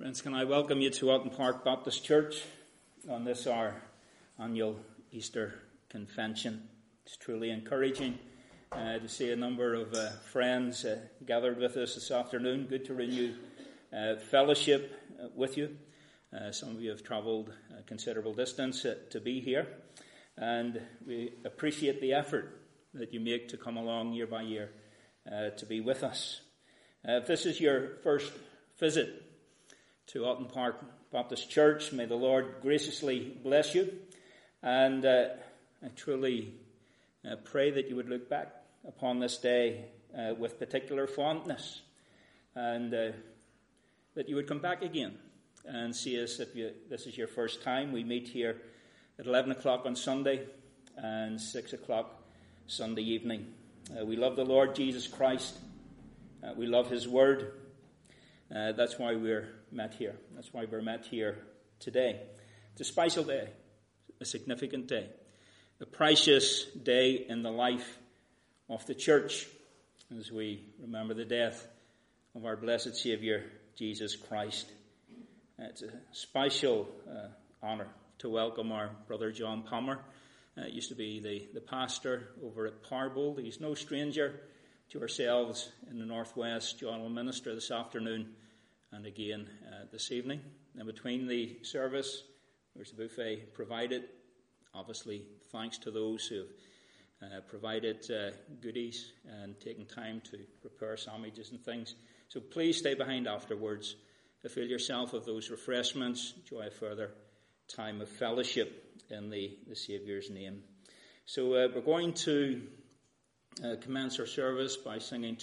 Friends, can I welcome you to Alton Park Baptist Church on this our annual Easter Convention. It's truly encouraging to see a number of friends gathered with us this afternoon. Good to renew fellowship with you. Some of you have travelled a considerable distance to be here, and we appreciate the effort that you make to come along year by year to be with us. If this is your first visit to Alton Park Baptist Church, may the Lord graciously bless you, and I truly pray that you would look back upon this day with particular fondness, and that you would come back again and see us if this is your first time. We meet here at 11 o'clock on Sunday and 6 o'clock Sunday evening. We love the Lord Jesus Christ. We love His Word. That's why we're met here. That's why we're met here today. It's a special day, a significant day, a precious day in the life of the church as we remember the death of our blessed Saviour, Jesus Christ. It's a special honour to welcome our brother John Palmer. Used to be the pastor over at Parbold. He's no stranger to ourselves in the Northwest. John will minister this afternoon and again this evening. And between the service, there's a buffet provided. Obviously, thanks to those who have provided goodies and taken time to prepare sandwiches and things. So please stay behind afterwards. Avail yourself of those refreshments. Enjoy a further time of fellowship in the Saviour's name. So we're going to commence our service by singing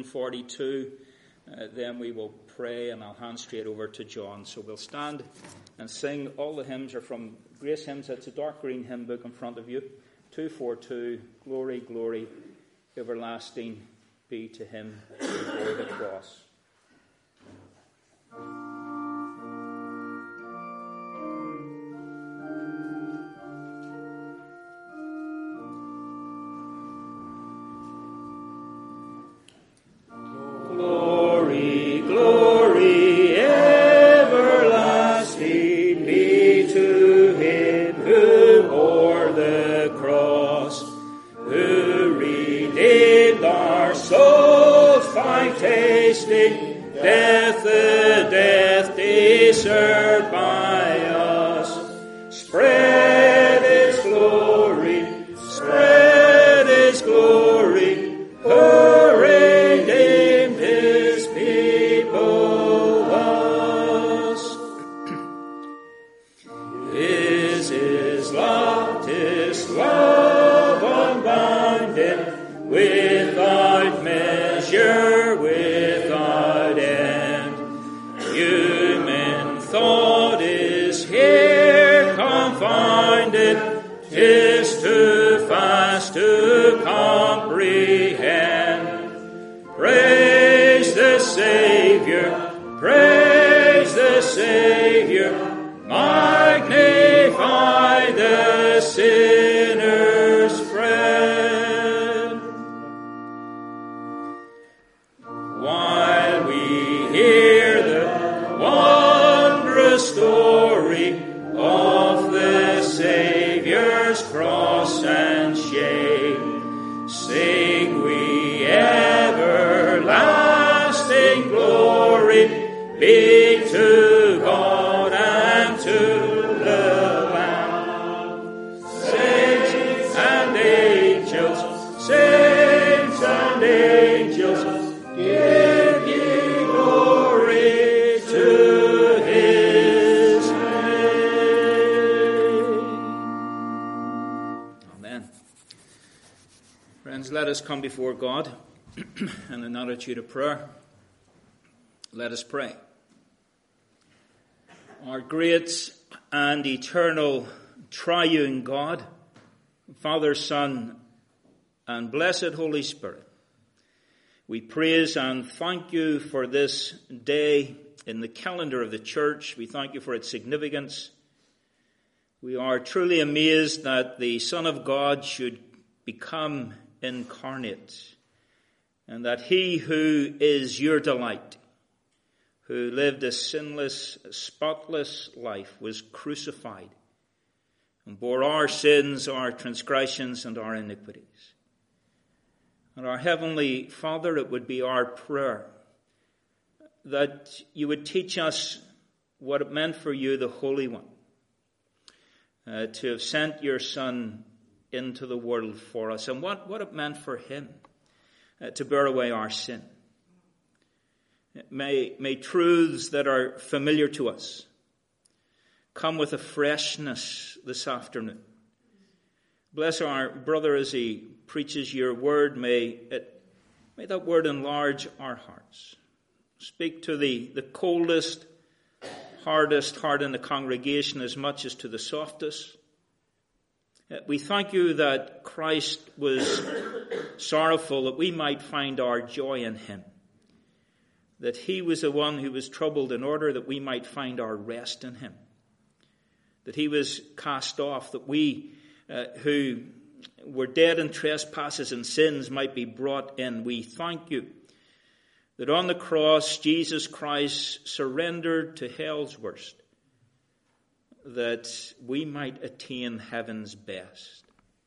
242. Then we will pray, and I'll hand straight over to John. So we'll stand and sing. All the hymns are from Grace Hymns. It's a dark green hymn book in front of you. 242, Glory, Glory, Everlasting be to Him before the cross. Come before God in an attitude of prayer. Let us pray. Our great and eternal triune God, Father, Son, and blessed Holy Spirit, we praise and thank you for this day in the calendar of the church. We thank you for its significance. We are truly amazed that the Son of God should become incarnate, and that he who is your delight, who lived a sinless, spotless life, was crucified and bore our sins, our transgressions, and our iniquities. And our Heavenly Father, it would be our prayer that you would teach us what it meant for you, the Holy One, to have sent your Son into the world for us, and what it meant for him to bear away our sin. May truths that are familiar to us come with a freshness this afternoon. Bless our brother as he preaches your word. May that word enlarge our hearts. Speak to the coldest, hardest heart in the congregation as much as to the softest. We thank you that Christ was sorrowful that we might find our joy in him. That he was the one who was troubled in order that we might find our rest in him. That he was cast off, that we who were dead in trespasses and sins might be brought in. We thank you that on the cross Jesus Christ surrendered to hell's worst, that we might attain heaven's best.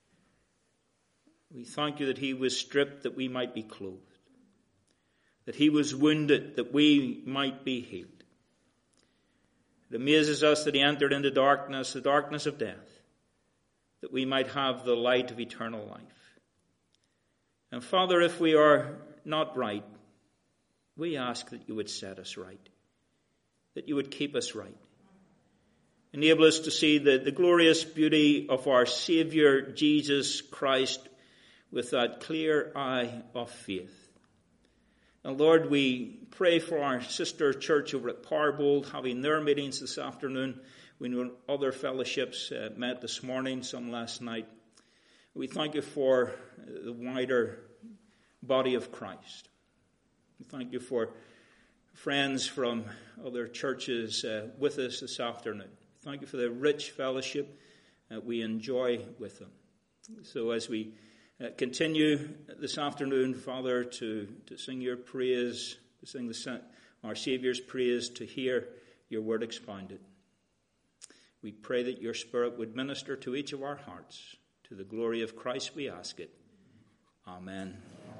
We thank you that he was stripped that we might be clothed, that he was wounded that we might be healed. It amazes us that he entered into darkness, the darkness of death, that we might have the light of eternal life. And Father, if we are not right, we ask that you would set us right, that you would keep us right. Enable us to see the glorious beauty of our Savior, Jesus Christ, with that clear eye of faith. And Lord, we pray for our sister church over at Parbold, having their meetings this afternoon. We know other fellowships met this morning, some last night. We thank you for the wider body of Christ. We thank you for friends from other churches with us this afternoon. Thank you for the rich fellowship that we enjoy with them. So as we continue this afternoon, Father, to sing your praise, to sing our Saviour's praise, to hear your word expounded, we pray that your Spirit would minister to each of our hearts. To the glory of Christ we ask it. Amen.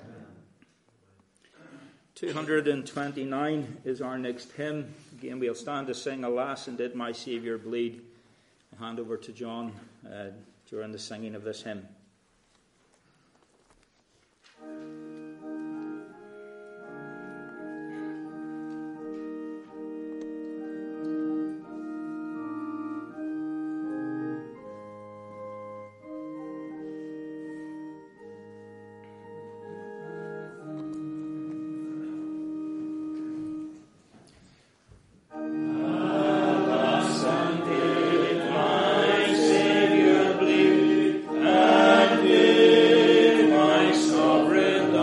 229 is our next hymn. Again, we'll stand to sing Alas, and Did My Saviour Bleed. I'll hand over to John during the singing of this hymn. Sovereign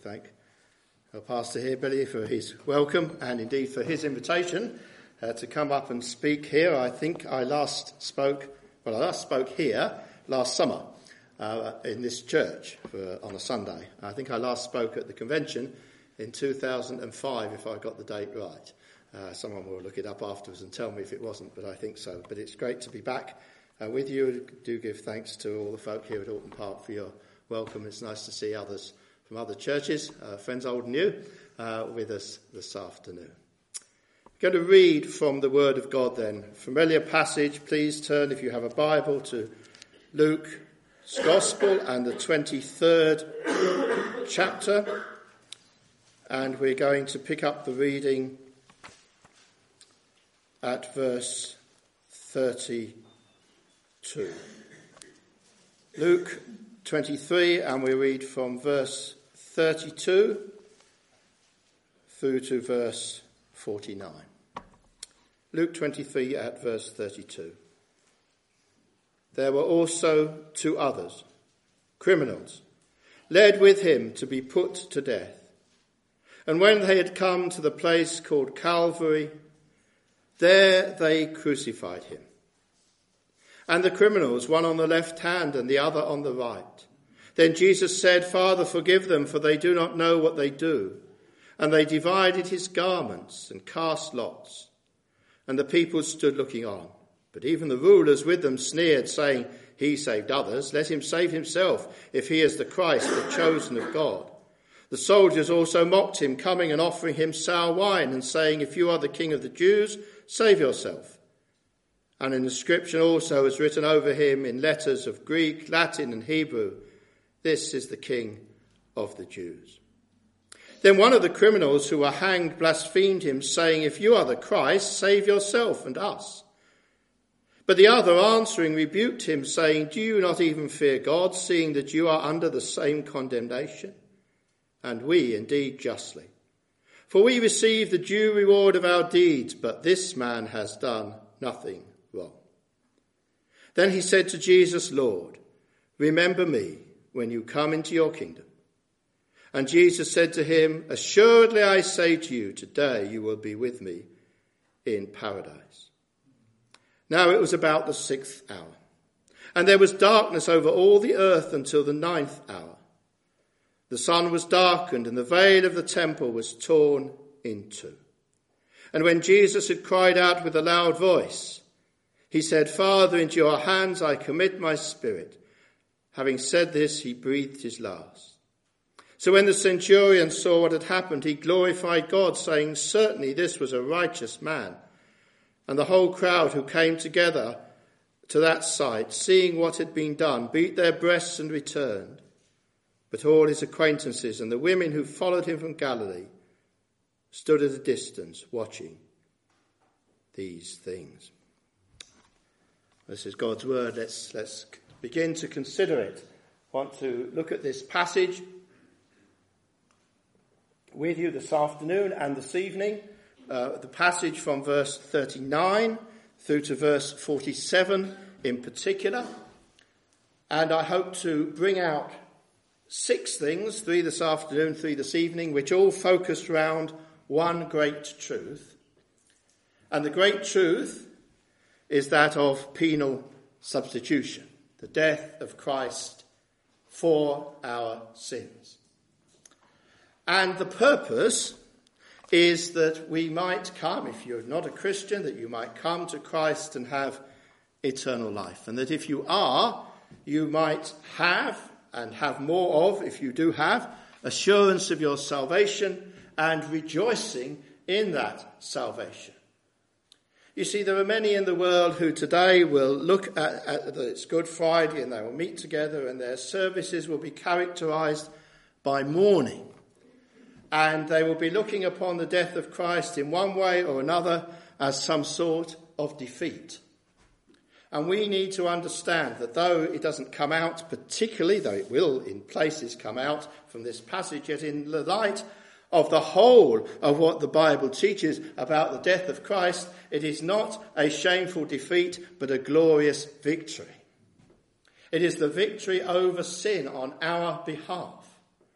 thank our pastor here, Billy, for his welcome and indeed for his invitation to come up and speak here. I think I last spoke here last summer in this church on a Sunday. I think I last spoke at the convention in 2005, if I got the date right. Someone will look it up afterwards and tell me if it wasn't, but I think so. But it's great to be back with you. I do give thanks to all the folk here at Alton Park for your welcome. It's nice to see others from other churches, friends old and new, with us this afternoon. I'm going to read from the Word of God then. Familiar passage. Please turn, if you have a Bible, to Luke's Gospel and the 23rd chapter. And we're going to pick up the reading at verse 32. Luke 23, and we read from verse 32 through to verse 49. Luke 23 at verse 32. There were also two others, criminals, led with him to be put to death. And when they had come to the place called Calvary, there they crucified him. And the criminals, one on the left hand and the other on the right. Then Jesus said, Father, forgive them, for they do not know what they do. And they divided his garments and cast lots. And the people stood looking on. But even the rulers with them sneered, saying, He saved others, let him save himself, if he is the Christ, the chosen of God. The soldiers also mocked him, coming and offering him sour wine, and saying, If you are the King of the Jews, save yourself. And an inscription also was written over him in letters of Greek, Latin and Hebrew, This is the King of the Jews. Then one of the criminals who were hanged blasphemed him, saying, If you are the Christ, save yourself and us. But the other answering rebuked him, saying, Do you not even fear God, seeing that you are under the same condemnation? And we indeed justly. For we receive the due reward of our deeds, but this man has done nothing wrong. Then he said to Jesus, Lord, remember me when you come into your kingdom. And Jesus said to him, Assuredly I say to you, today you will be with me in paradise. Now it was about the 6th hour, and there was darkness over all the earth until the 9th hour. The sun was darkened, and the veil of the temple was torn in two. And when Jesus had cried out with a loud voice, he said, Father, into your hands I commit my spirit. Having said this, he breathed his last. So when the centurion saw what had happened, he glorified God, saying, Certainly this was a righteous man. And the whole crowd who came together to that sight, seeing what had been done, beat their breasts and returned. But all his acquaintances and the women who followed him from Galilee stood at a distance watching these things. This is God's word. Let's begin to consider it. I want to look at this passage with you this afternoon and this evening. The passage from verse 39 through to verse 47 in particular. And I hope to bring out 6 things, 3 this afternoon, 3 this evening, which all focus around one great truth. And the great truth is that of penal substitution, the death of Christ for our sins. And the purpose is that we might come, if you're not a Christian, that you might come to Christ and have eternal life. And that if you are, you might have, and have more of, if you do have, assurance of your salvation and rejoicing in that salvation. You see, there are many in the world who today will look at it's Good Friday and they will meet together and their services will be characterized by mourning. And they will be looking upon the death of Christ in one way or another as some sort of defeat. And we need to understand that though it doesn't come out particularly, though it will in places come out from this passage, yet in the light of the whole of what the Bible teaches about the death of Christ, it is not a shameful defeat, but a glorious victory. It is the victory over sin on our behalf.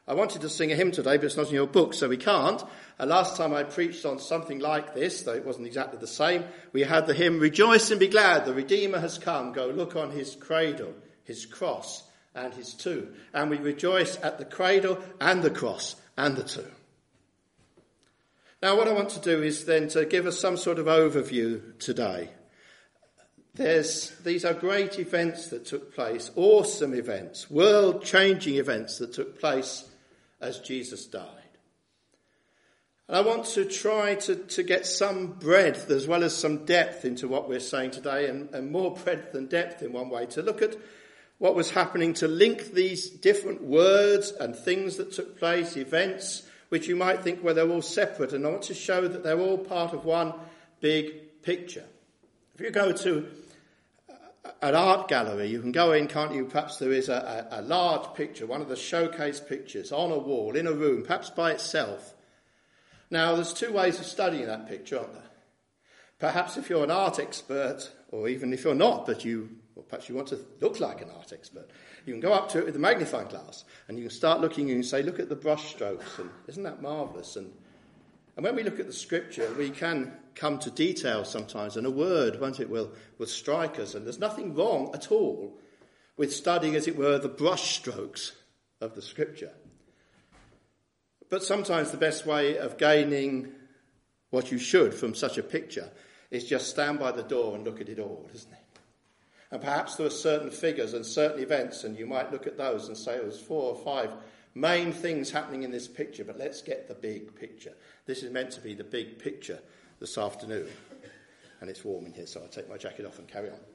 I wanted to sing a hymn today, but it's not in your book, so we can't. Last time I preached on something like this, though it wasn't exactly the same, we had the hymn, "Rejoice and be glad, the Redeemer has come. Go look on his cradle, his cross and his tomb." And we rejoice at the cradle and the cross and the tomb. Now what I want to do is then to give us some sort of overview today. These are great events that took place, awesome events, world-changing events that took place as Jesus died. And I want to try to get some breadth as well as some depth into what we're saying today, and more breadth than depth in one way, to look at what was happening, to link these different words and things that took place, events, which you might think, well, they're all separate, and I want to show that they're all part of one big picture. If you go to an art gallery, you can go in, can't you? Perhaps there is a large picture, one of the showcase pictures on a wall, in a room, perhaps by itself. Now, there's two ways of studying that picture, aren't there? Perhaps if you're an art expert, or even if you're not, but perhaps you want to look like an art expert, you can go up to it with a magnifying glass, and you can start looking and say, look at the brush strokes, and isn't that marvellous? And when we look at the scripture, we can come to detail sometimes, and a word, won't it, will strike us. And there's nothing wrong at all with studying, as it were, the brush strokes of the scripture. But sometimes the best way of gaining what you should from such a picture is just stand by the door and look at it all, isn't it? And perhaps there are certain figures and certain events, and you might look at those and say, oh, there's 4 or 5 main things happening in this picture, but let's get the big picture. This is meant to be the big picture this afternoon. And it's warm in here, so I'll take my jacket off and carry on.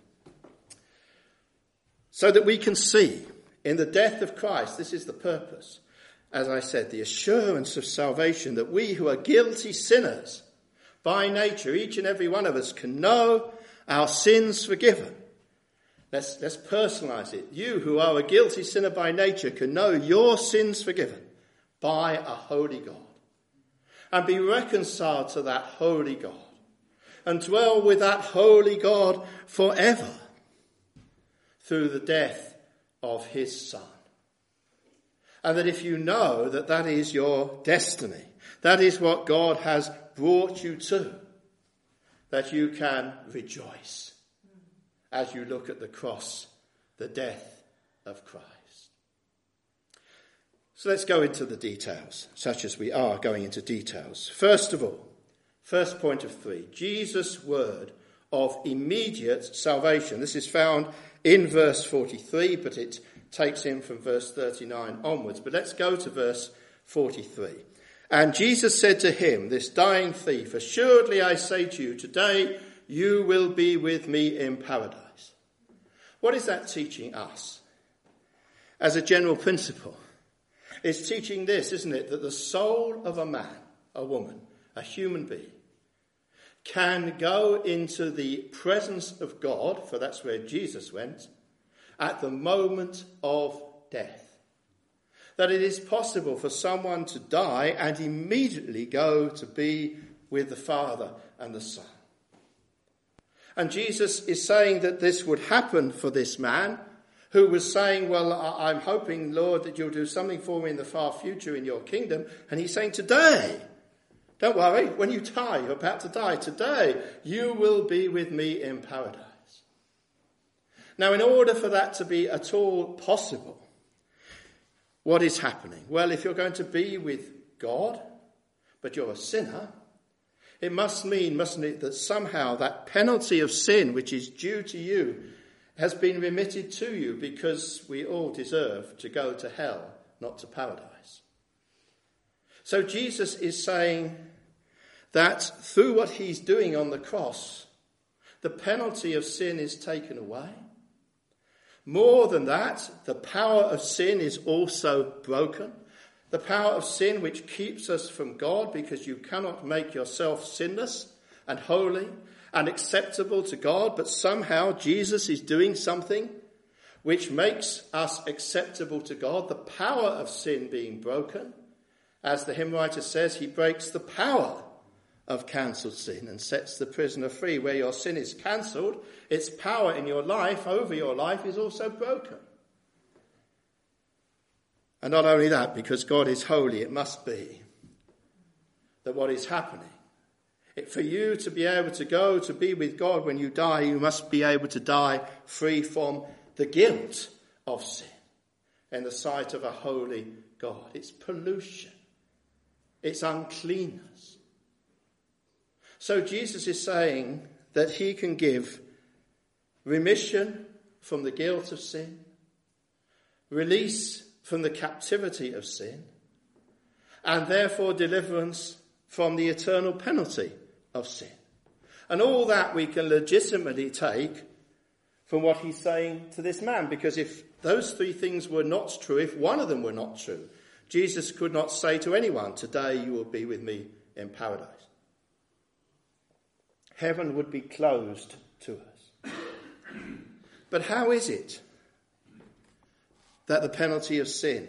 So that we can see in the death of Christ, this is the purpose, as I said, the assurance of salvation, that we who are guilty sinners by nature, each and every one of us, can know our sins forgiven. Let's personalise it. You who are a guilty sinner by nature can know your sins forgiven by a holy God, and be reconciled to that holy God, and dwell with that holy God forever through the death of his Son. And that if you know that that is your destiny, that is what God has brought you to, that you can rejoice as you look at the cross, the death of Christ. So let's go into the details, such as we are going into details. First of all, first point of 3, Jesus' word of immediate salvation. This is found in verse 43, but it takes in from verse 39 onwards. But let's go to verse 43. And Jesus said to him, this dying thief, assuredly I say to you, today you will be with me in paradise. What is that teaching us? As a general principle, it's teaching this, isn't it? That the soul of a man, a woman, a human being, can go into the presence of God, for that's where Jesus went, at the moment of death. That it is possible for someone to die and immediately go to be with the Father and the Son. And Jesus is saying that this would happen for this man who was saying, well, I'm hoping, Lord, that you'll do something for me in the far future in your kingdom. And he's saying, today, don't worry, when you die, you're about to die, today you will be with me in paradise. Now, in order for that to be at all possible, what is happening? Well, if you're going to be with God, but you're a sinner, it must mean, mustn't it, that somehow that penalty of sin which is due to you has been remitted to you, because we all deserve to go to hell, not to paradise. So Jesus is saying that through what he's doing on the cross, the penalty of sin is taken away. More than that, the power of sin is also broken. The power of sin which keeps us from God, because you cannot make yourself sinless and holy and acceptable to God, but somehow Jesus is doing something which makes us acceptable to God. The power of sin being broken. As the hymn writer says, he breaks the power of cancelled sin and sets the prisoner free. Where your sin is cancelled, its power in your life, over your life, is also broken. And not only that, because God is holy, it must be that what is happening, for you to be able to go to be with God when you die, you must be able to die free from the guilt of sin in the sight of a holy God. It's pollution. It's uncleanness. So Jesus is saying that he can give remission from the guilt of sin, release from the captivity of sin, and therefore deliverance from the eternal penalty of sin. And all that we can legitimately take from what he's saying to this man, because if those three things were not true, if one of them were not true, Jesus could not say to anyone, today you will be with me in paradise. Heaven would be closed to us. But how is it that the penalty of sin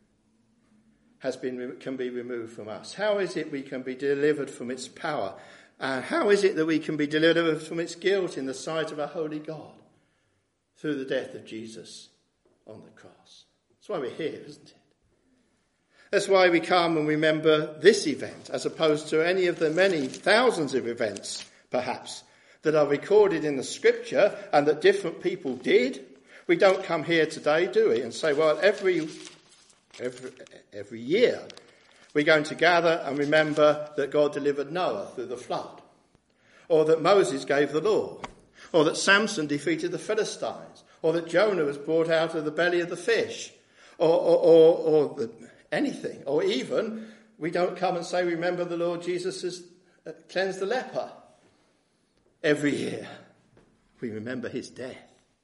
can be removed from us? How is it we can be delivered from its power? How is it that we can be delivered from its guilt in the sight of a holy God through the death of Jesus on the cross? That's why we're here, isn't it? That's why we come and remember this event, as opposed to any of the many thousands of events, perhaps, that are recorded in the scripture and that different people did. We don't come here today, do we, and say, well, every year we're going to gather and remember that God delivered Noah through the flood, or that Moses gave the law, or that Samson defeated the Philistines, or that Jonah was brought out of the belly of the fish, or anything. Or even, we don't come and say, remember the Lord Jesus has cleansed the leper. Every year we remember his death.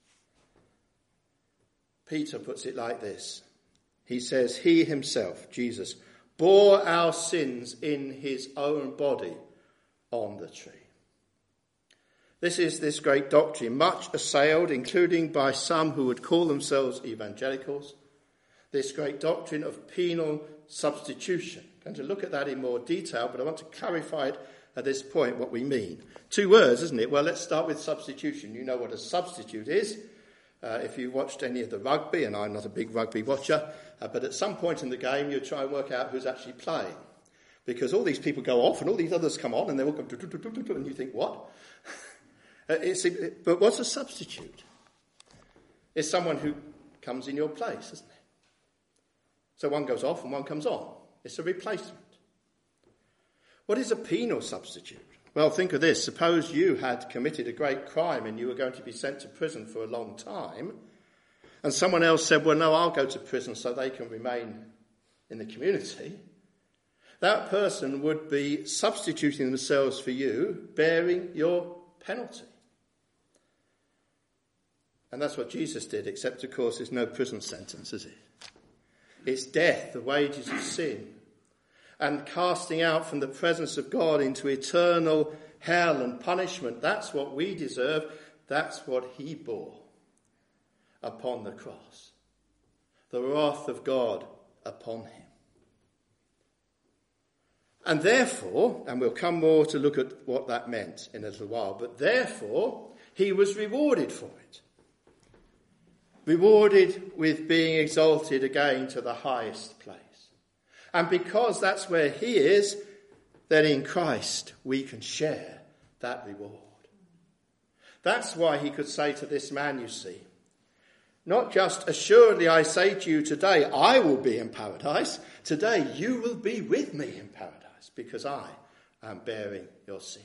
Peter puts it like this. He says, he himself, Jesus, bore our sins in his own body on the tree. This is this great doctrine, much assailed, including by some who would call themselves evangelicals. This great doctrine of penal substitution. I'm going to look at that in more detail, but I want to clarify it at this point, what we mean. Two words, isn't it? Well, let's start with substitution. You know what a substitute is. If you watched any of the rugby, and I'm not a big rugby watcher, but at some point in the game you try and work out who's actually playing. Because all these people go off and all these others come on and they all go, and you think, what? But what's a substitute? It's someone who comes in your place, isn't it? So one goes off and one comes on. It's a replacement. What is a penal substitute? Well, think of this. Suppose you had committed a great crime and you were going to be sent to prison for a long time, and someone else said, well, no, I'll go to prison so they can remain in the community. That person would be substituting themselves for you, bearing your penalty. And that's what Jesus did, except, of course, there's no prison sentence, is it? It's death, the wages of sin, and casting out from the presence of God into eternal hell and punishment. That's what we deserve. That's what he bore upon the cross. The wrath of God upon him. And therefore, and we'll come more to look at what that meant in a little while, but therefore he was rewarded for it. Rewarded with being exalted again to the highest place. And because that's where he is, then in Christ we can share that reward. That's why he could say to this man, you see, not just assuredly I say to you today, I will be in paradise. Today you will be with me in paradise because I am bearing your sins.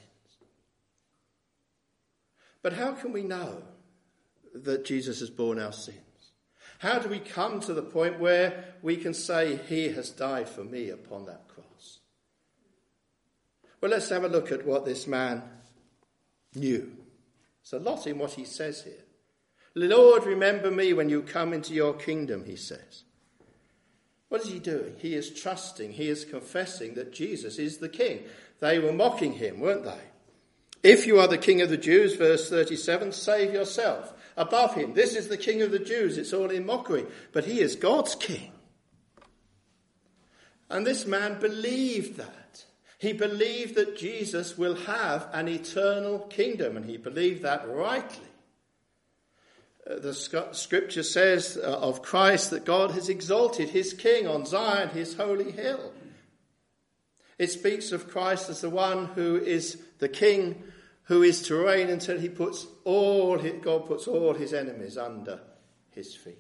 But how can we know that Jesus has borne our sins? How do we come to the point where we can say, he has died for me upon that cross? Well, let's have a look at what this man knew. There's a lot in what he says here. Lord, remember me when you come into your kingdom, he says. What is he doing? He is trusting, he is confessing that Jesus is the king. They were mocking him, weren't they? If you are the king of the Jews, verse 37, save yourself. Above him, this is the king of the Jews. It's all in mockery. But he is God's king. And this man believed that. He believed that Jesus will have an eternal kingdom. And he believed that rightly. The scripture says of Christ that God has exalted his king on Zion, his holy hill. It speaks of Christ as the one who is the king who is to reign until God puts all his enemies under his feet.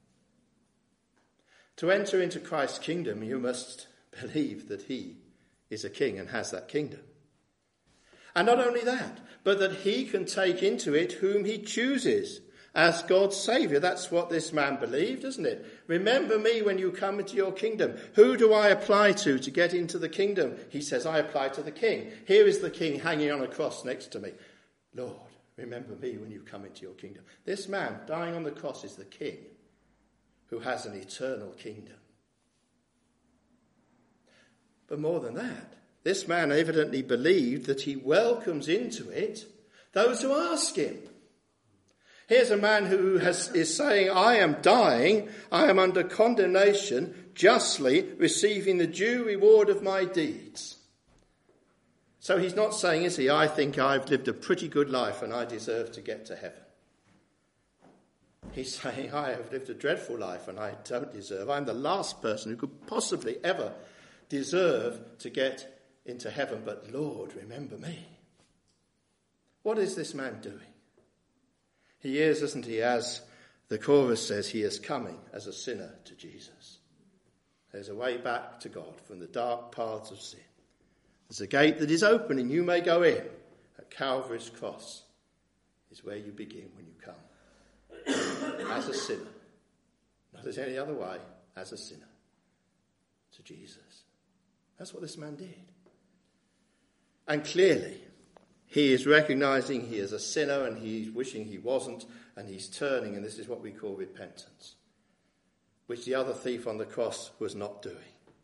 To enter into Christ's kingdom, you must believe that he is a king and has that kingdom. And not only that, but that he can take into it whom he chooses as God's saviour. That's what this man believed, isn't it? Remember me when you come into your kingdom. Who do I apply to get into the kingdom? He says, I apply to the king. Here is the king hanging on a cross next to me. Lord, remember me when you come into your kingdom. This man dying on the cross is the king who has an eternal kingdom. But more than that, this man evidently believed that he welcomes into it those who ask him. Here's a man who is saying, I am dying, I am under condemnation, justly receiving the due reward of my deeds. So he's not saying, is he, I think I've lived a pretty good life and I deserve to get to heaven. He's saying, I have lived a dreadful life and I don't deserve. I'm the last person who could possibly ever deserve to get into heaven. But Lord, remember me. What is this man doing? He is, isn't he, as the chorus says, he is coming as a sinner to Jesus. There's a way back to God from the dark paths of sin. There's a gate that is open and you may go in. At Calvary's cross is where you begin when you come. As a sinner. Not as any other way, as a sinner. To Jesus. That's what this man did. And clearly, he is recognising he is a sinner and he's wishing he wasn't, and he's turning, and this is what we call repentance, which the other thief on the cross was not doing.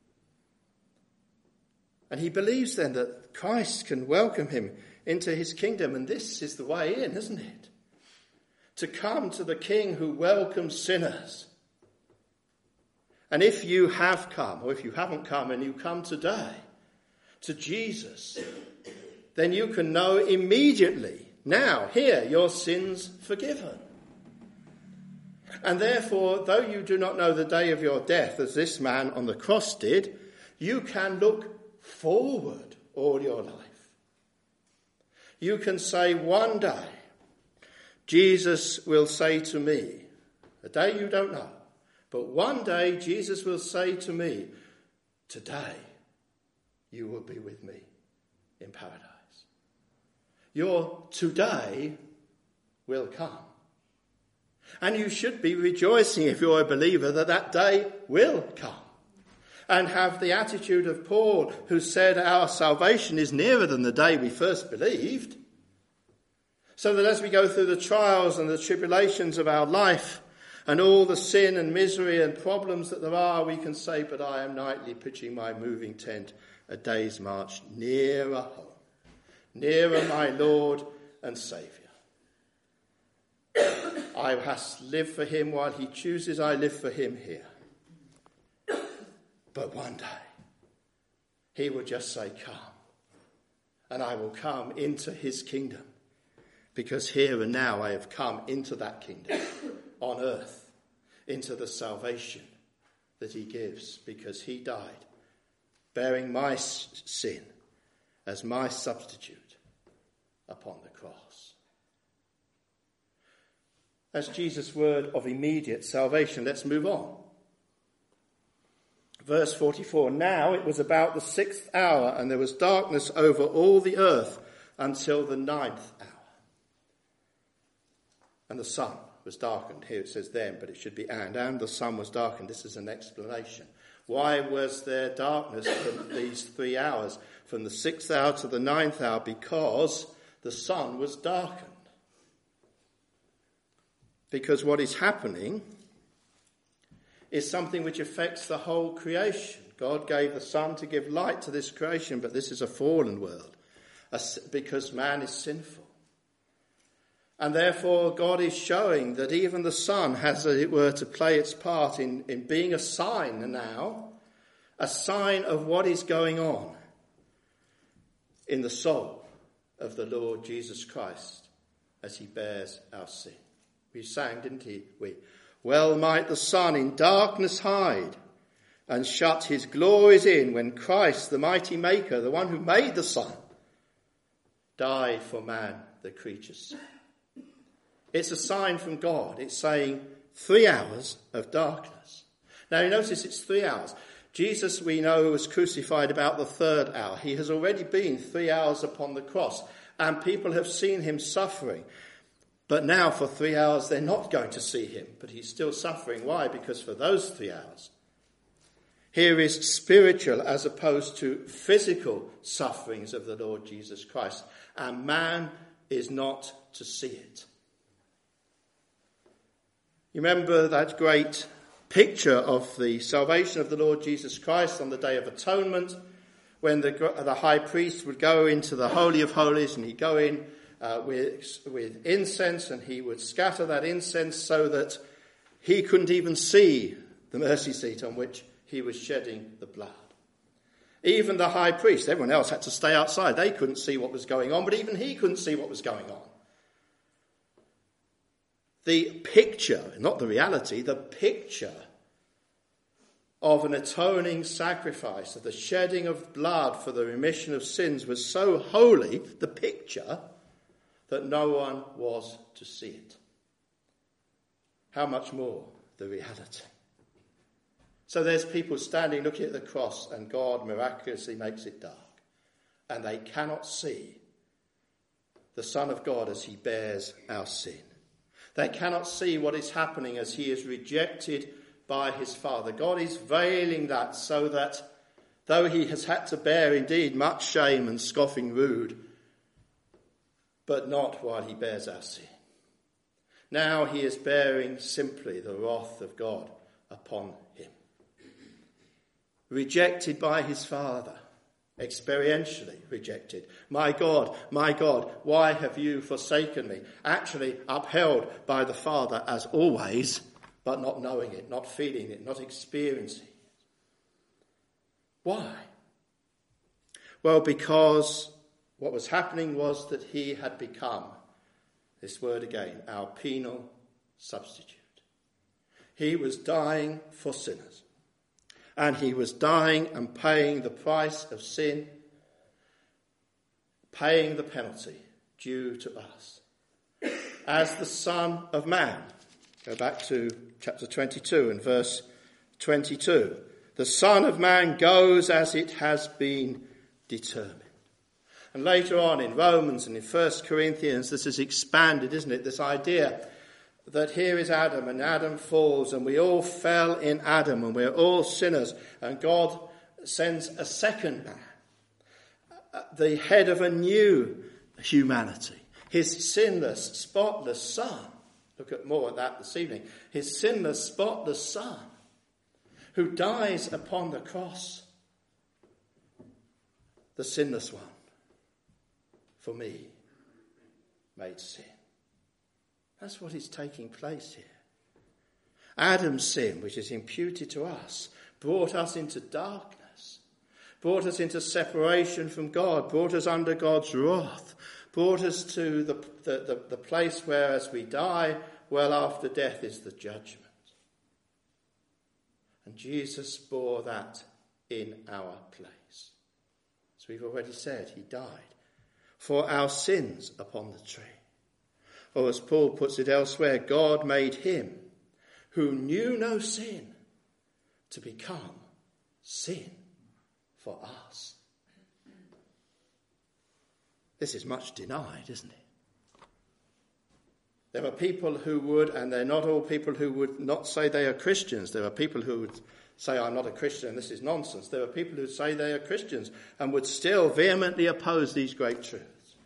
And he believes then that Christ can welcome him into his kingdom, and this is the way in, isn't it? To come to the King who welcomes sinners. And if you have come, or if you haven't come and you come today to Jesus, then you can know immediately, now, here, your sins forgiven. And therefore, though you do not know the day of your death, as this man on the cross did, you can look forward all your life. You can say, one day, Jesus will say to me, a day you don't know, but one day Jesus will say to me, today you will be with me in paradise. Your today will come. And you should be rejoicing, if you're a believer, that that day will come. And have the attitude of Paul, who said our salvation is nearer than the day we first believed. So that as we go through the trials and the tribulations of our life and all the sin and misery and problems that there are, we can say, but I am nightly pitching my moving tent a day's march nearer home, nearer my Lord and Saviour. I must live for him while he chooses, I live for him here. But one day, he will just say, come, and I will come into his kingdom. Because here and now I have come into that kingdom on earth, into the salvation that he gives, because he died, bearing my sin as my substitute upon the cross. That's Jesus' word of immediate salvation. Let's move on. Verse 44, now it was about the 6th hour, and there was darkness over all the earth until the 9th hour. And the sun was darkened. Here it says then, but it should be and the sun was darkened. This is an explanation. Why was there darkness for these 3 hours, from the 6th hour to the 9th hour? Because the sun was darkened. Because what is happening is something which affects the whole creation. God gave the sun to give light to this creation, but this is a fallen world, because man is sinful. And therefore God is showing that even the sun has, as it were, to play its part in being a sign now, a sign of what is going on in the soul of the Lord Jesus Christ as he bears our sin. We sang, didn't we? Well might the sun in darkness hide and shut his glories in when Christ, the mighty maker, the one who made the sun, died for man, the creature's sin. It's a sign from God. It's saying 3 hours of darkness. Now you notice it's 3 hours. Jesus, we know, was crucified about the 3rd hour. He has already been 3 hours upon the cross, and people have seen him suffering. But now for 3 hours they're not going to see him, but he's still suffering. Why? Because for those 3 hours, here is spiritual as opposed to physical sufferings of the Lord Jesus Christ, and man is not to see it. You remember that great picture of the salvation of the Lord Jesus Christ on the Day of Atonement, when the high priest would go into the Holy of Holies, and he'd go in with incense, and he would scatter that incense so that he couldn't even see the mercy seat on which he was shedding the blood. Even the high priest, everyone else had to stay outside. They couldn't see what was going on, but even he couldn't see what was going on. The picture, not the reality, the picture of an atoning sacrifice, of the shedding of blood for the remission of sins, was so holy, the picture, that no one was to see it. How much more the reality? So there's people standing looking at the cross, and God miraculously makes it dark, and they cannot see the Son of God as he bears our sin. They cannot see what is happening as he is rejected by his Father. God is veiling that so that though he has had to bear indeed much shame and scoffing rude, but not while he bears our sin. Now he is bearing simply the wrath of God upon him. Rejected by his Father, experientially rejected. My God, why have you forsaken me? Actually upheld by the Father as always, but not knowing it, not feeling it, not experiencing it. Why? Well, because what was happening was that he had become, this word again, our penal substitute. He was dying for sinners. And he was dying and paying the price of sin, paying the penalty due to us. As the Son of Man, go back to chapter 22 and verse 22. The Son of Man goes as it has been determined. And later on in Romans and in 1 Corinthians, this is expanded, isn't it? This idea that here is Adam, and Adam falls, and we all fell in Adam, and we're all sinners, and God sends a second man, the head of a new humanity, his sinless, spotless Son. Look at more at that this evening. His sinless, spotless Son, who dies upon the cross, the sinless one, for me, made sin. That's what is taking place here. Adam's sin, which is imputed to us, brought us into darkness, brought us into separation from God, brought us under God's wrath, brought us to the place where as we die, well, after death is the judgment. And Jesus bore that in our place. As we've already said, he died for our sins upon the tree. Or as Paul puts it elsewhere, God made him who knew no sin to become sin for us. This is much denied, isn't it? There are people who would, and they're not all people who would not say they are Christians. There are people who would say, I'm not a Christian, this is nonsense. There are people who say they are Christians and would still vehemently oppose these great truths.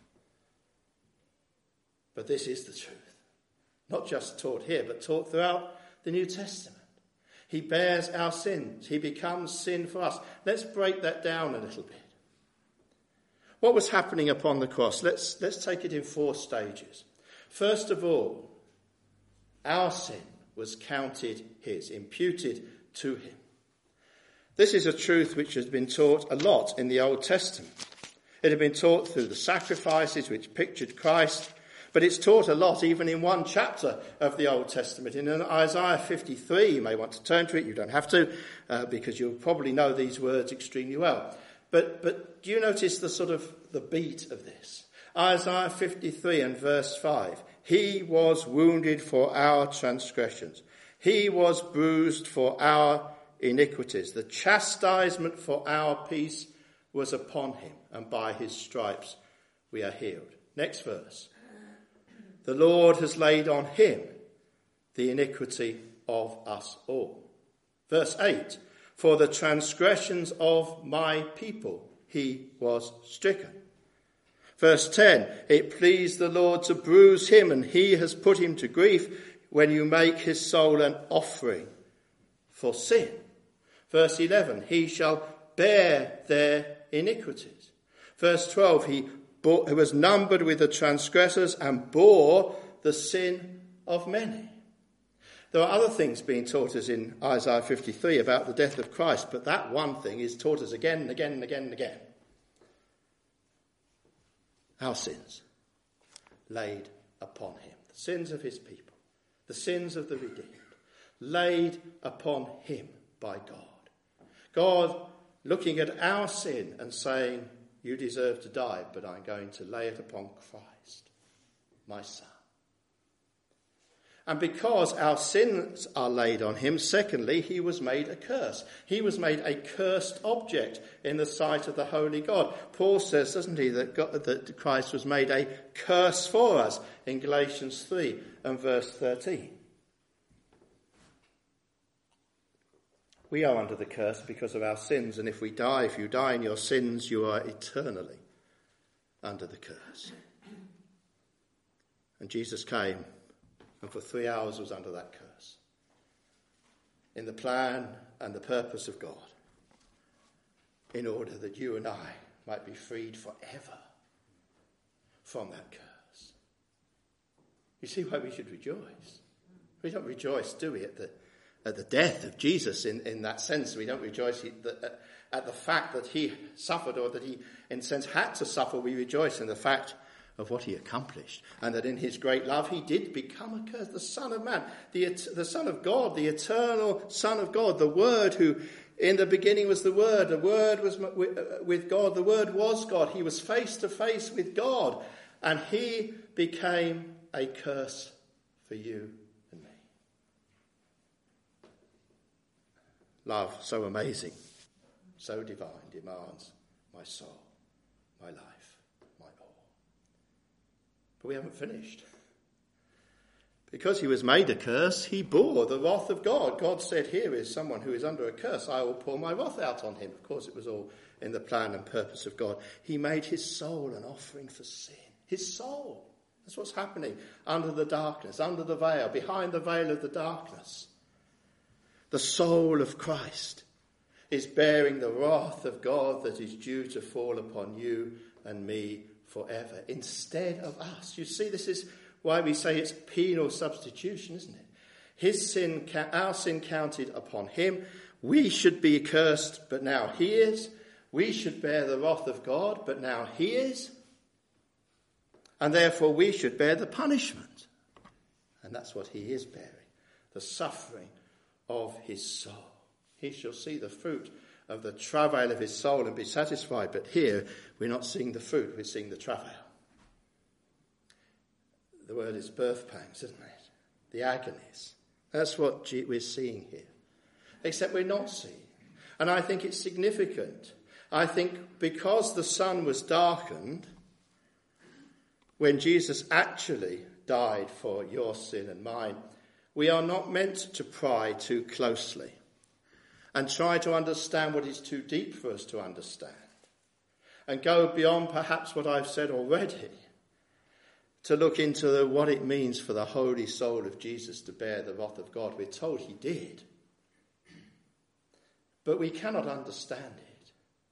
But this is the truth. Not just taught here, but taught throughout the New Testament. He bears our sins. He becomes sin for us. Let's break that down a little bit. What was happening upon the cross? Let's take it in 4 stages. First of all, our sin was counted his, imputed to him. This is a truth which has been taught a lot in the Old Testament. It had been taught through the sacrifices which pictured Christ, But it's taught a lot even in one chapter of the Old Testament. In Isaiah 53, you may want to turn to it. You don't have to, because you'll probably know these words extremely well. But do you notice the beat of this? Isaiah 53 and verse 5. He was wounded for our transgressions. He was bruised for our iniquities. The chastisement for our peace was upon him, and by his stripes we are healed. Next verse. The Lord has laid on him the iniquity of us all. Verse 8. For the transgressions of my people he was stricken. Verse 10. It pleased the Lord to bruise him, and he has put him to grief when you make his soul an offering for sin. Verse 11. He shall bear their iniquities. Verse 12. He was numbered with the transgressors and bore the sin of many. There are other things being taught us in Isaiah 53 about the death of Christ, but that one thing is taught us again and again and again and again. Our sins laid upon him. The sins of his people. The sins of the redeemed. Laid upon him by God. God looking at our sin and saying, you deserve to die, but I'm going to lay it upon Christ, my son. And because our sins are laid on him, secondly, he was made a curse. He was made a cursed object in the sight of the holy God. Paul says, doesn't he, that Christ was made a curse for us in Galatians 3 and verse 13. We are under the curse because of our sins, and if you die in your sins, you are eternally under the curse. And Jesus came, and for 3 hours was under that curse, in the plan and the purpose of God, in order that you and I might be freed forever from that curse. You see why we should rejoice? We don't rejoice, do we, at the death of Jesus in that sense. We don't rejoice at the fact that he suffered, or that he, in a sense, had to suffer. We rejoice in the fact of what he accomplished, and that in his great love he did become a curse, the Son of Man, the Son of God, the eternal Son of God, the Word who in the beginning was the Word was with God, the Word was God, he was face to face with God, and he became a curse for you and me. Love so amazing, so divine, demands my soul, my life. But we haven't finished. Because he was made a curse, he bore the wrath of God. God said, here is someone who is under a curse. I will pour my wrath out on him. Of course, it was all in the plan and purpose of God. He made his soul an offering for sin. His soul. That's what's happening under the darkness, under the veil, behind the veil of the darkness. The soul of Christ is bearing the wrath of God that is due to fall upon you and me forever, instead of us. You see, this is why we say it's penal substitution, isn't it? His sin, our sin counted upon him. We should be cursed, but now he is. We should bear the wrath of God, but now he is. And therefore we should bear the punishment. And that's what he is bearing, the suffering of his soul. He shall see the fruit of the travail of his soul and be satisfied. But here we're not seeing the fruit, we're seeing the travail. The word is birth pangs, isn't it? The agonies. That's what we're seeing here. Except we're not seeing. And I think it's significant. I think because the sun was darkened, when Jesus actually died for your sin and mine, we are not meant to pry too closely and try to understand what is too deep for us to understand, and go beyond perhaps what I've said already, to look into what it means for the holy soul of Jesus to bear the wrath of God. We're told he did, but we cannot understand it.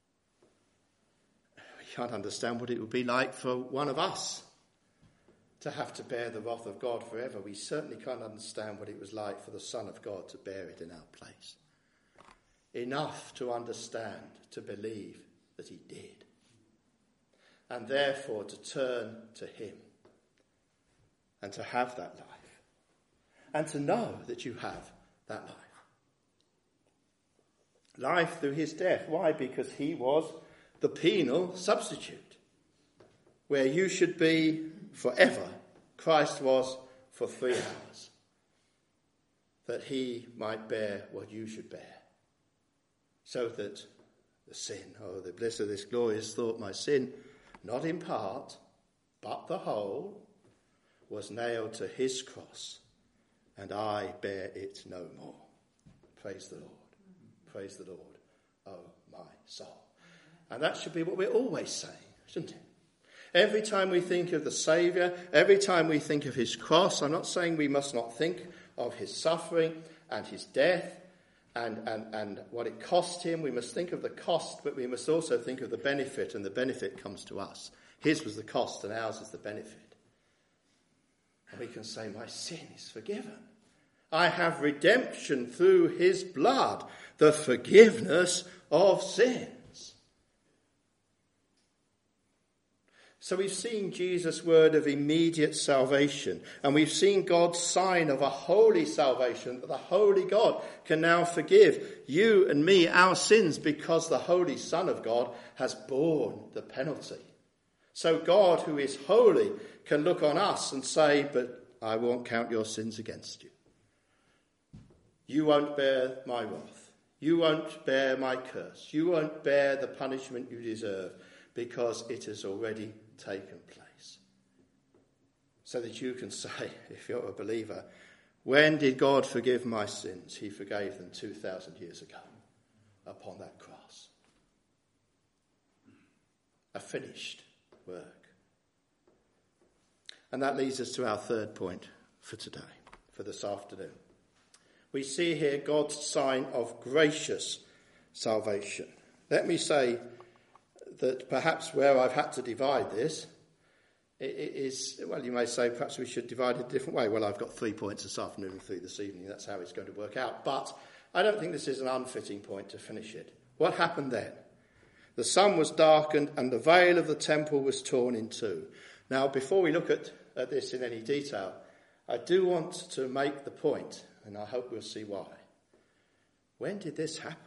We can't understand what it would be like for one of us to have to bear the wrath of God forever. We certainly can't understand what it was like for the Son of God to bear it in our place. Enough to understand, to believe that he did. And therefore to turn to him and to have that life, and to know that you have that life. Life through his death. Why? Because he was the penal substitute. Where you should be forever, Christ was for 3 hours. That he might bear what you should bear. So that the sin, the bliss of this glorious thought, my sin, not in part, but the whole, was nailed to his cross, and I bear it no more. Praise the Lord. Praise the Lord, oh my soul. And that should be what we're always saying, shouldn't it? Every time we think of the Saviour, every time we think of his cross, I'm not saying we must not think of his suffering and his death and what it cost him. We must think of the cost, but we must also think of the benefit, and the benefit comes to us. His was the cost and ours is the benefit. And we can say, my sin is forgiven. I have redemption through his blood, the forgiveness of sins. So we've seen Jesus' word of immediate salvation, and we've seen God's sign of a holy salvation, that the holy God can now forgive you and me our sins because the holy Son of God has borne the penalty. So God, who is holy, can look on us and say, but I won't count your sins against you. You won't bear my wrath. You won't bear my curse. You won't bear the punishment you deserve, because it has already taken place. So that you can say, if you're a believer, when did God forgive my sins? He forgave them 2,000 years ago upon that cross. A finished work. And that leads us to our third point for today, for this afternoon. We see here God's sign of gracious salvation. Let me say that perhaps where I've had to divide this, it is, well, you may say perhaps we should divide it a different way. Well, I've got 3 points this afternoon and 3 this evening. That's how it's going to work out. But I don't think this is an unfitting point to finish it. What happened then? The sun was darkened and the veil of the temple was torn in two. Now, before we look at this in any detail, I do want to make the point, and I hope we'll see why. When did this happen?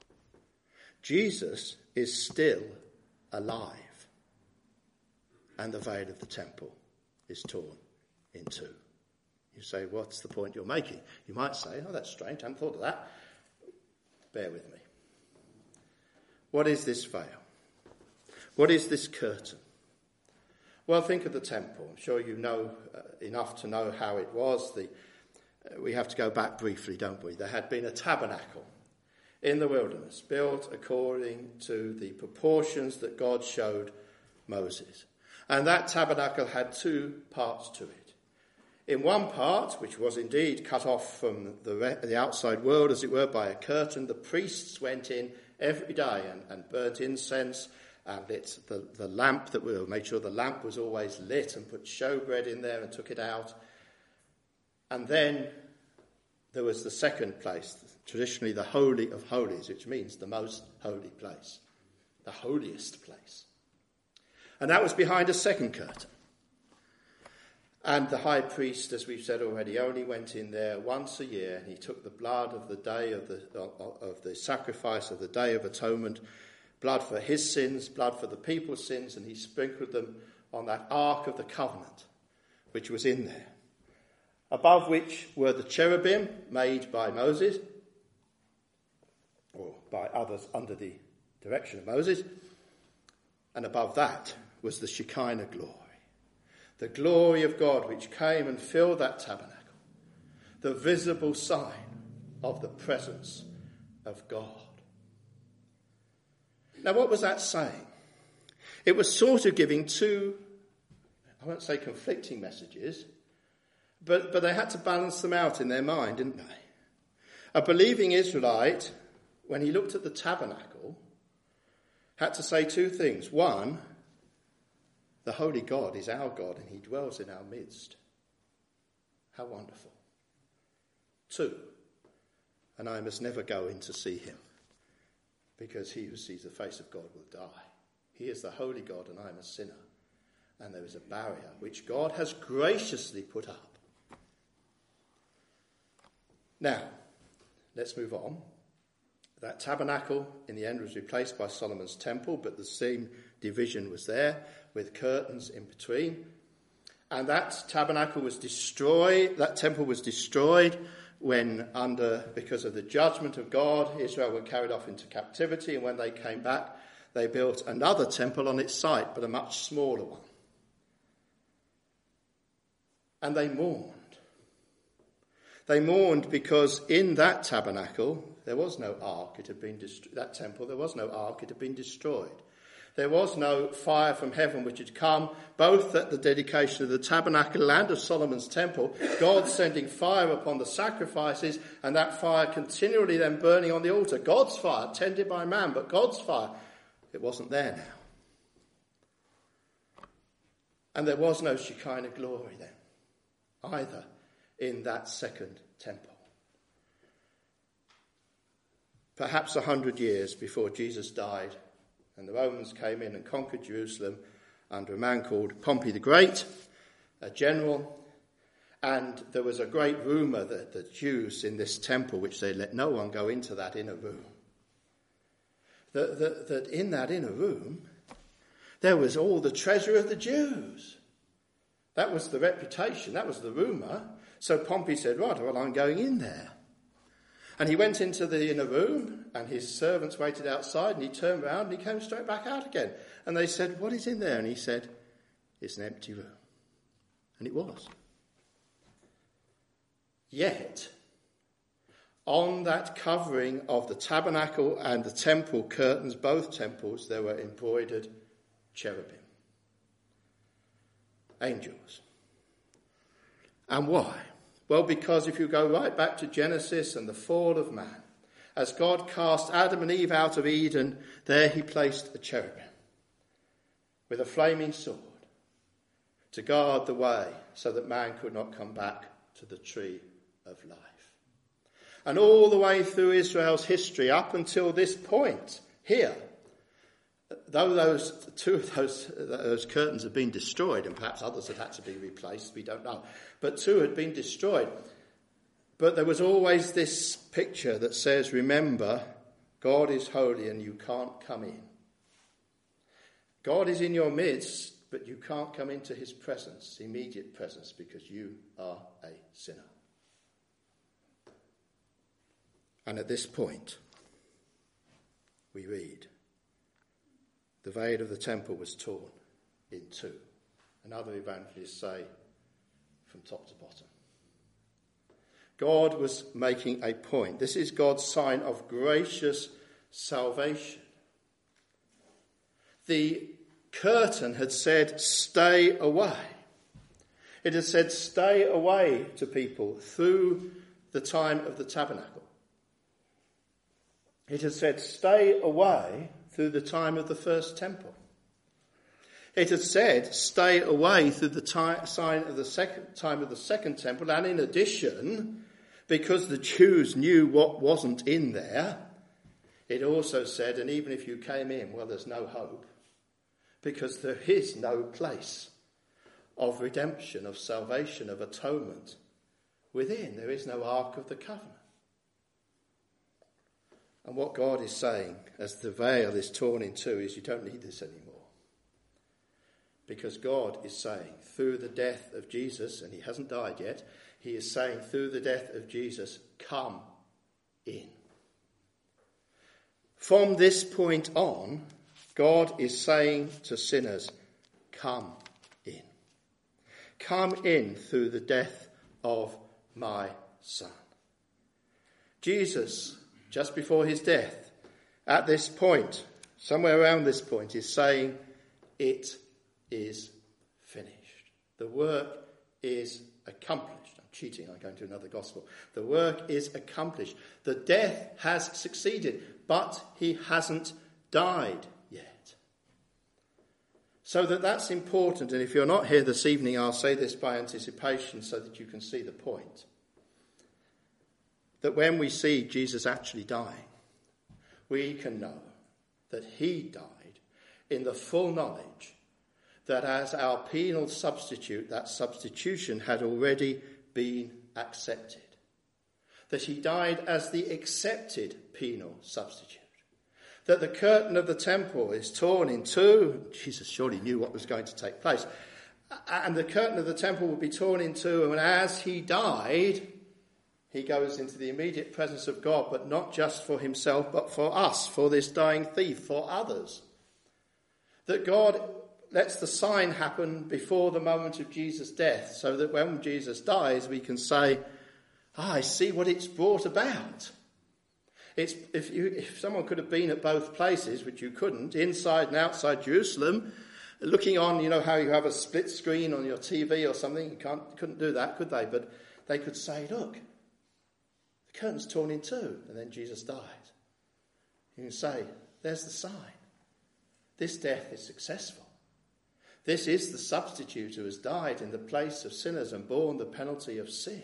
Jesus is still alive, and the veil of the temple is torn in two. You say, what's the point you're making? You might say, oh, that's strange, I hadn't thought of that. Bear with me. What is this veil? What is this curtain? Well, think of the temple. I'm sure you know enough to know how it was. We have to go back briefly, don't we? There had been a tabernacle in the wilderness, built according to the proportions that God showed Moses. And that tabernacle had 2 parts to it. In one part, which was indeed cut off from the outside world, as it were, by a curtain, the priests went in every day and burnt incense and lit the lamp, made sure the lamp was always lit, and put showbread in there and took it out. And then there was the second place, traditionally the Holy of Holies, which means the most holy place, the holiest place. And that was behind a second curtain. And the high priest, as we've said already, only went in there once a year, and he took the blood of the day of the sacrifice of the Day of Atonement, blood for his sins, blood for the people's sins, and he sprinkled them on that Ark of the Covenant, which was in there, above which were the cherubim made by Moses, or by others under the direction of Moses, and above that was the Shekinah glory. The glory of God which came and filled that tabernacle. The visible sign of the presence of God. Now, what was that saying? It was sort of giving 2, I won't say conflicting messages, but they had to balance them out in their mind, didn't they? A believing Israelite, when he looked at the tabernacle, had to say 2 things. One, the holy God is our God and he dwells in our midst. How wonderful. 2, and I must never go in to see him, because he who sees the face of God will die. He is the holy God and I am a sinner. and there is a barrier which God has graciously put up. Now, let's move on. That tabernacle in the end was replaced by Solomon's temple, but the same division was there with curtains in between. And that tabernacle was destroyed, that temple was destroyed when because of the judgment of God, Israel were carried off into captivity, and when they came back, they built another temple on its site, but a much smaller one. And they mourned. They mourned because in that tabernacle, there was no ark. It had been that temple, there was no ark. It had been destroyed. There was no fire from heaven which had come, both at the dedication of the tabernacle and of Solomon's temple, God sending fire upon the sacrifices, and that fire continually then burning on the altar. God's fire, tended by man, but God's fire, it wasn't there now. And there was no Shekinah glory then, either in that second temple. Perhaps 100 years before Jesus died, and the Romans came in and conquered Jerusalem under a man called Pompey the Great, a general, and there was a great rumour that the Jews in this temple, which they let no one go into that inner room, that in that inner room there was all the treasure of the Jews. That was the reputation, that was the rumour. So Pompey said, right, well, I'm going in there. And he went into the inner room, and his servants waited outside, and he turned round and he came straight back out again. And they said, what is in there? And he said, it's an empty room. And it was. Yet, on that covering of the tabernacle and the temple curtains, both temples, there were embroidered cherubim. Angels. And why? Well, because if you go right back to Genesis and the fall of man, as God cast Adam and Eve out of Eden, there he placed a cherubim with a flaming sword to guard the way so that man could not come back to the tree of life. And all the way through Israel's history up until this point here, though two of those curtains had been destroyed, and perhaps others had to be replaced, we don't know, but two had been destroyed. But there was always this picture that says, remember, God is holy and you can't come in. God is in your midst, but you can't come into his presence, immediate presence, because you are a sinner. And at this point, we read, the veil of the temple was torn in two. And other evangelists say, from top to bottom. God was making a point. This is God's sign of gracious salvation. The curtain had said, stay away. It had said, stay away to people through the time of the tabernacle. It had said, stay away through the time of the first temple. It had said, stay away through the time of the second temple, and in addition, because the Jews knew what wasn't in there, it also said, and even if you came in, well, there's no hope, because there is no place of redemption, of salvation, of atonement within. There is no Ark of the Covenant. And what God is saying, as the veil is torn in two, is you don't need this anymore. Because God is saying, through the death of Jesus, and he hasn't died yet, he is saying, through the death of Jesus, come in. From this point on, God is saying to sinners, come in. Come in through the death of my Son. Jesus, just before his death, at this point, somewhere around this point, is saying, it is finished. The work is accomplished. I'm cheating, I'm going to another gospel. The work is accomplished. The death has succeeded, but he hasn't died yet. So that's important, and if you're not here this evening, I'll say this by anticipation so that you can see the point. That when we see Jesus actually dying, we can know that he died in the full knowledge that as our penal substitute, that substitution had already been accepted. That he died as the accepted penal substitute. That the curtain of the temple is torn in two. Jesus surely knew what was going to take place. And the curtain of the temple would be torn in two, and as he died, he goes into the immediate presence of God, but not just for himself, but for us, for this dying thief, for others. That God lets the sign happen before the moment of Jesus' death, so that when Jesus dies, we can say, I see what it's brought about. If someone could have been at both places, which you couldn't, inside and outside Jerusalem, looking on, you know how you have a split screen on your TV or something, couldn't do that, could they? But they could say, look, the curtain's torn in two, and then Jesus died. You can say, there's the sign. This death is successful. This is the substitute who has died in the place of sinners and borne the penalty of sin.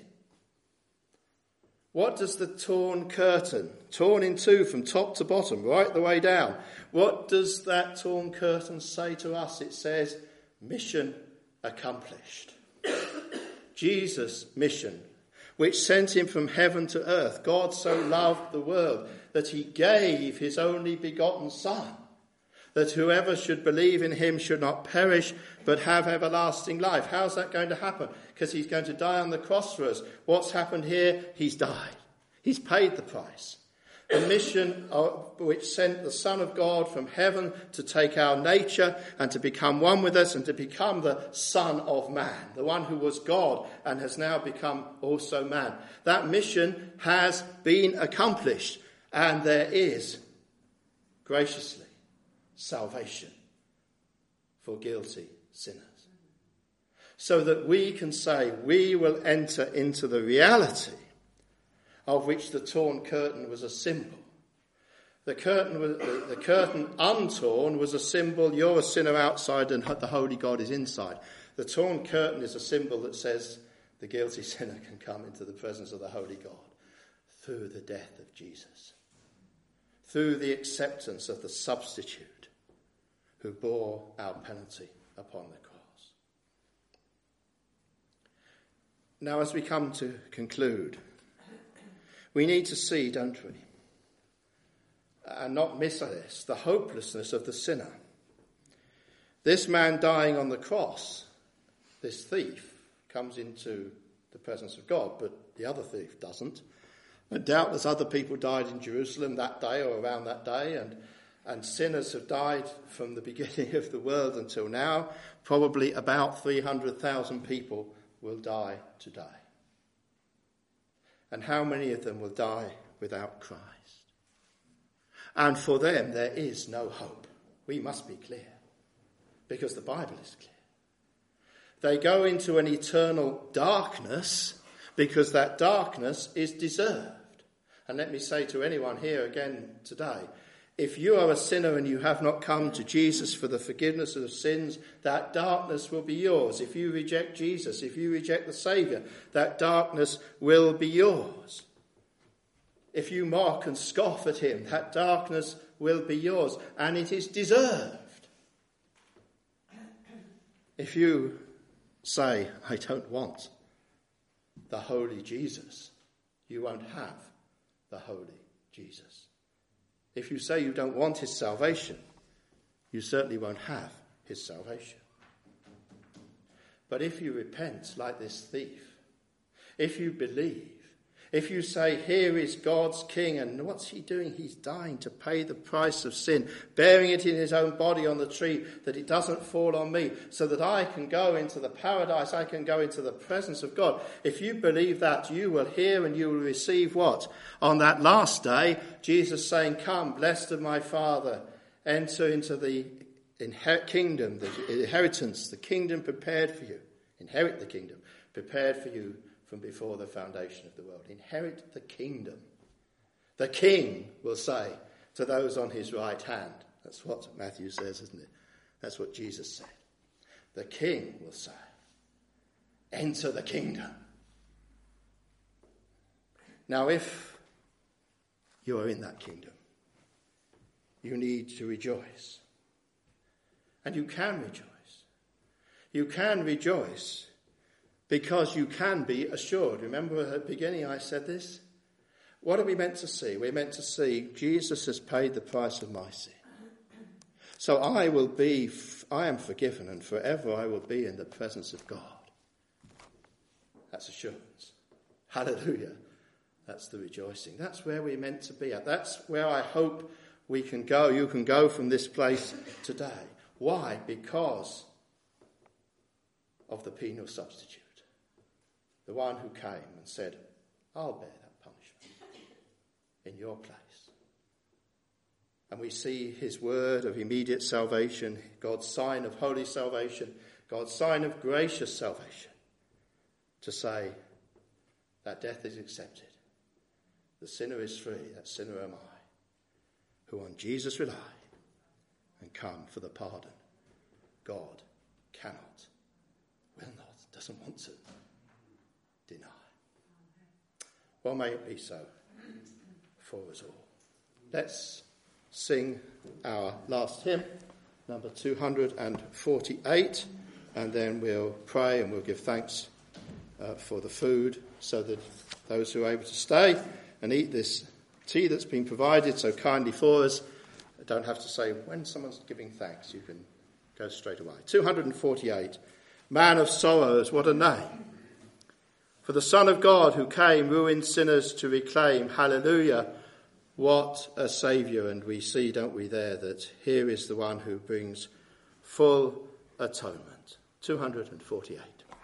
What does the torn curtain, torn in two from top to bottom, right the way down, what does that torn curtain say to us? It says, mission accomplished. Jesus' mission, which sent him from heaven to earth. God so loved the world that he gave his only begotten Son, that whoever should believe in him should not perish, but have everlasting life. How's that going to happen? Because he's going to die on the cross for us. What's happened here? He's died. He's paid the price. The mission which sent the Son of God from heaven to take our nature and to become one with us and to become the Son of Man, the one who was God and has now become also man. That mission has been accomplished, and there is, graciously, salvation for guilty sinners. So that we can say we will enter into the reality of which the torn curtain was a symbol. The curtain untorn was a symbol, you're a sinner outside and the holy God is inside. The torn curtain is a symbol that says the guilty sinner can come into the presence of the holy God through the death of Jesus, through the acceptance of the substitute who bore our penalty upon the cross. Now, as we come to conclude, we need to see, don't we, and not miss this, the hopelessness of the sinner. This man dying on the cross, this thief, comes into the presence of God, but the other thief doesn't. And doubtless other people died in Jerusalem that day or around that day, and sinners have died from the beginning of the world until now. Probably about 300,000 people will die today. And how many of them will die without Christ? And for them there is no hope. We must be clear, because the Bible is clear. They go into an eternal darkness because that darkness is deserved. And let me say to anyone here again today, if you are a sinner and you have not come to Jesus for the forgiveness of sins, that darkness will be yours. If you reject Jesus, if you reject the Saviour, that darkness will be yours. If you mock and scoff at him, that darkness will be yours, and it is deserved. If you say, I don't want the holy Jesus, you won't have the holy Jesus. If you say you don't want his salvation, you certainly won't have his salvation. But if you repent like this thief, if you believe, if you say, here is God's King, and what's he doing? He's dying to pay the price of sin, bearing it in his own body on the tree, that it doesn't fall on me, so that I can go into the paradise, I can go into the presence of God. If you believe that, you will hear and you will receive what? On that last day, Jesus saying, come, blessed of my Father, enter into the kingdom, the inheritance, the kingdom prepared for you. Inherit the kingdom prepared for you from before the foundation of the world. Inherit the kingdom. The king will say to those on his right hand. That's what Matthew says, isn't it? That's what Jesus said. The king will say, enter the kingdom. Now, if you are in that kingdom, you need to rejoice. And you can rejoice. You can rejoice because you can be assured. Remember at the beginning I said this? What are we meant to see? We're meant to see Jesus has paid the price of my sin. So I am forgiven, and forever I will be in the presence of God. That's assurance. Hallelujah. That's the rejoicing. That's where we're meant to be at. That's where I hope we can go. You can go from this place today. Why? Because of the penal substitute. The one who came and said, I'll bear that punishment in your place. And we see his word of immediate salvation, God's sign of holy salvation, God's sign of gracious salvation, to say that death is accepted. The sinner is free, that sinner am I, who on Jesus rely and come for the pardon God cannot, will not, doesn't want to deny. Well, may it be so for us all. Let's sing our last hymn, number 248, and then we'll pray and we'll give thanks for the food so that those who are able to stay and eat this tea that's been provided so kindly for us don't have to say, when someone's giving thanks, you can go straight away. 248, Man of Sorrows, what a name. For the Son of God who came, ruined sinners to reclaim. Hallelujah, what a Saviour. And we see, don't we, there, that here is the one who brings full atonement. 248.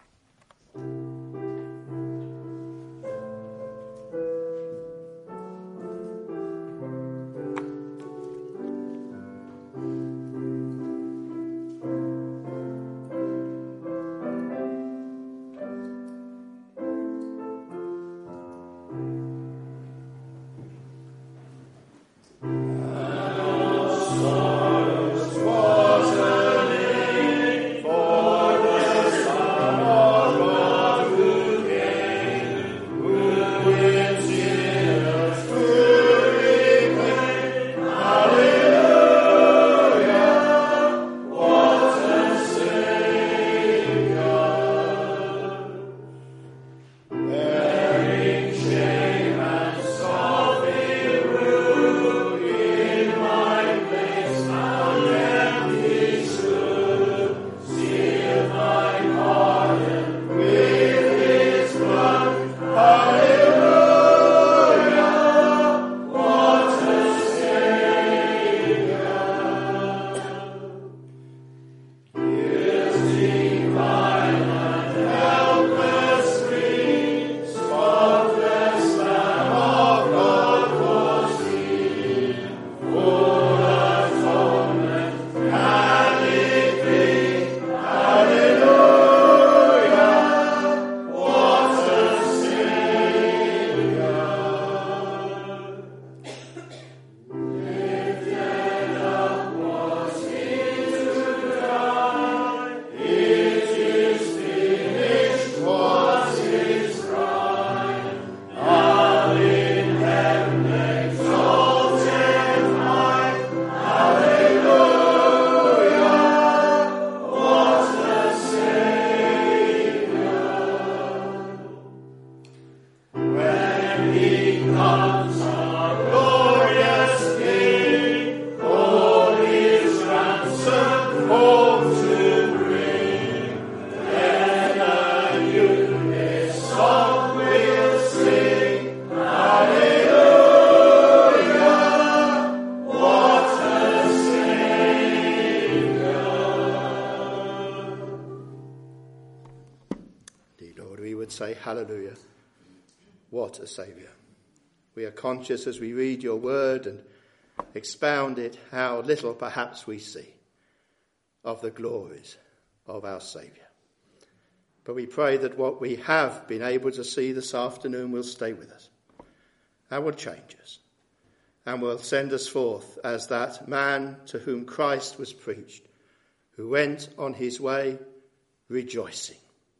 Say hallelujah. What a Saviour. We are conscious as we read your word and expound it how little perhaps we see of the glories of our Saviour. But we pray that what we have been able to see this afternoon will stay with us and will change us and will send us forth as that man to whom Christ was preached, who went on his way rejoicing,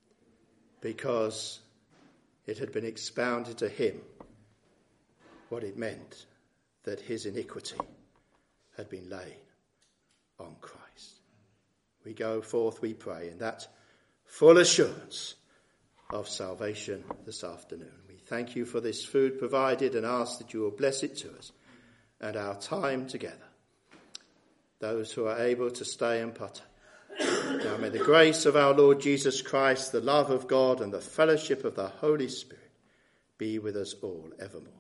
because it had been expounded to him what it meant that his iniquity had been laid on Christ. We go forth, we pray, in that full assurance of salvation this afternoon. We thank you for this food provided and ask that you will bless it to us and our time together. Those who are able to stay and partake. Now may the grace of our Lord Jesus Christ, the love of God and the fellowship of the Holy Spirit be with us all evermore.